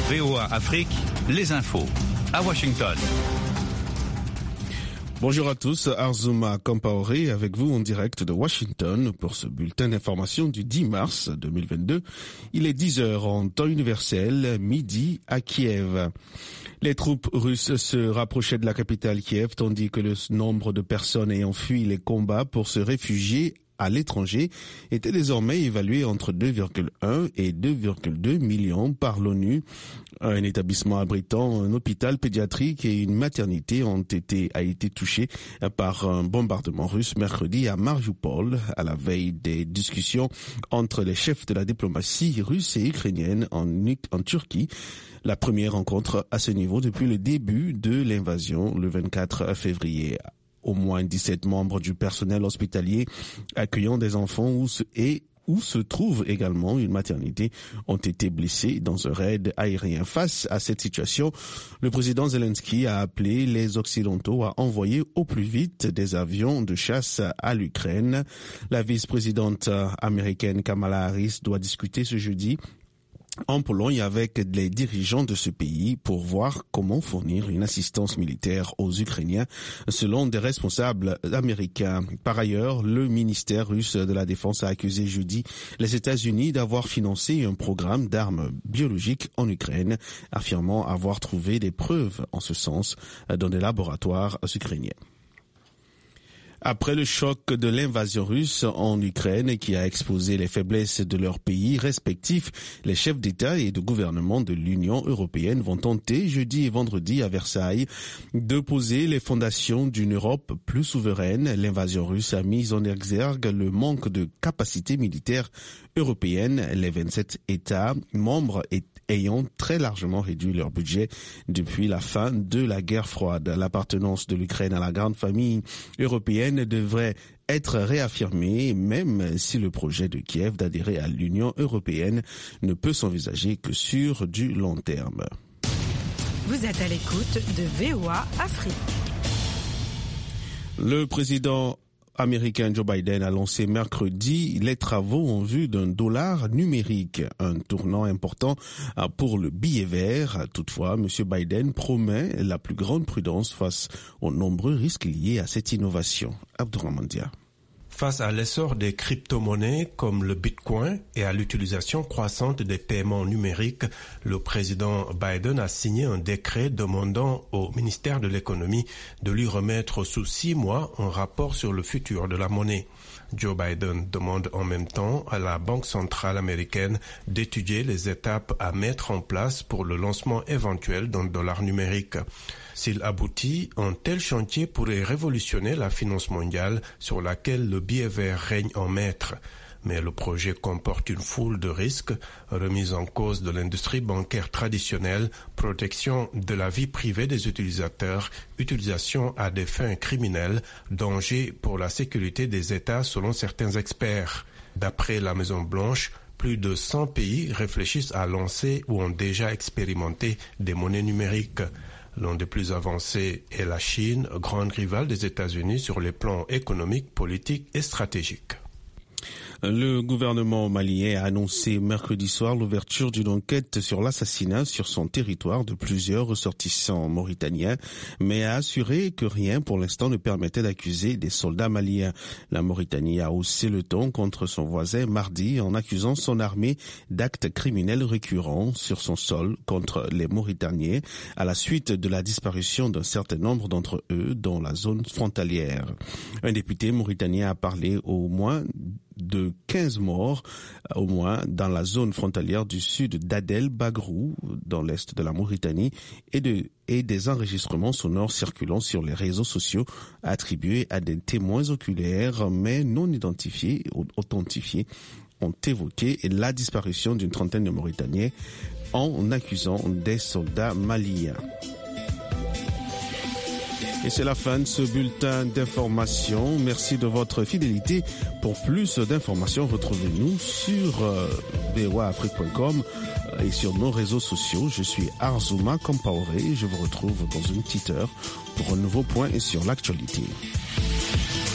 VOA Afrique, les infos. À Washington. Bonjour à tous, Arzouma Kampaoré avec vous en direct de Washington pour ce bulletin d'information du 10 mars 2022. Il est 10h en temps universel, midi à Kiev. Les troupes russes se rapprochaient de la capitale Kiev tandis que le nombre de personnes ayant fui les combats pour se réfugier à l'étranger était désormais évalué entre 2,1 et 2,2 millions par l'ONU. Un établissement abritant un hôpital pédiatrique et une maternité a été touché par un bombardement russe mercredi à Mariupol, à la veille des discussions entre les chefs de la diplomatie russe et ukrainienne en Turquie. La première rencontre à ce niveau depuis le début de l'invasion le 24 février. Au moins 17 membres du personnel hospitalier accueillant des enfants où se trouve également une maternité ont été blessés dans un raid aérien. Face à cette situation, le président Zelensky a appelé les Occidentaux à envoyer au plus vite des avions de chasse à l'Ukraine. La vice-présidente américaine Kamala Harris doit discuter ce jeudi en Pologne avec les dirigeants de ce pays pour voir comment fournir une assistance militaire aux Ukrainiens, selon des responsables américains. Par ailleurs, le ministère russe de la Défense a accusé jeudi les États-Unis d'avoir financé un programme d'armes biologiques en Ukraine, affirmant avoir trouvé des preuves en ce sens dans des laboratoires ukrainiens. Après le choc de l'invasion russe en Ukraine qui a exposé les faiblesses de leurs pays respectifs, les chefs d'État et de gouvernement de l'Union européenne vont tenter jeudi et vendredi à Versailles de poser les fondations d'une Europe plus souveraine. L'invasion russe a mis en exergue le manque de capacité militaire européenne, les 27 États membres ayant très largement réduit leur budget depuis la fin de la guerre froide. L'appartenance de l'Ukraine à la grande famille européenne devrait être réaffirmée, même si le projet de Kiev d'adhérer à l'Union européenne ne peut s'envisager que sur du long terme. Vous êtes à l'écoute de VOA Afrique. Le président américain Joe Biden a lancé mercredi les travaux en vue d'un dollar numérique, un tournant important pour le billet vert. Toutefois, M. Biden promet la plus grande prudence face aux nombreux risques liés à cette innovation. Abdourahmane Dia. Face à l'essor des crypto-monnaies comme le Bitcoin et à l'utilisation croissante des paiements numériques, le président Biden a signé un décret demandant au ministère de l'économie de lui remettre sous 6 mois un rapport sur le futur de la monnaie. Joe Biden demande en même temps à la Banque centrale américaine d'étudier les étapes à mettre en place pour le lancement éventuel d'un dollar numérique. S'il aboutit, un tel chantier pourrait révolutionner la finance mondiale sur laquelle le billet vert règne en maître. Mais le projet comporte une foule de risques, remise en cause de l'industrie bancaire traditionnelle, protection de la vie privée des utilisateurs, utilisation à des fins criminelles, danger pour la sécurité des États selon certains experts. D'après la Maison-Blanche, plus de 100 pays réfléchissent à lancer ou ont déjà expérimenté des monnaies numériques. L'un des plus avancés est la Chine, grande rivale des États-Unis sur les plans économiques, politiques et stratégiques. Le gouvernement malien a annoncé mercredi soir l'ouverture d'une enquête sur l'assassinat sur son territoire de plusieurs ressortissants mauritaniens, mais a assuré que rien pour l'instant ne permettait d'accuser des soldats maliens. La Mauritanie a haussé le ton contre son voisin mardi en accusant son armée d'actes criminels récurrents sur son sol contre les Mauritaniens à la suite de la disparition d'un certain nombre d'entre eux dans la zone frontalière. Un député mauritanien a parlé au moins de 15 morts, au moins, dans la zone frontalière du sud d'Adel Bagrou, dans l'est de la Mauritanie, et des enregistrements sonores circulant sur les réseaux sociaux attribués à des témoins oculaires, mais non identifiés ou authentifiés, ont évoqué la disparition d'une trentaine de Mauritaniens en accusant des soldats maliens. Et c'est la fin de ce bulletin d'information. Merci de votre fidélité. Pour plus d'informations, retrouvez-nous sur voaafrique.com et sur nos réseaux sociaux. Je suis Arzouma Kampaoré. Je vous retrouve dans une petite heure pour un nouveau point sur l'actualité.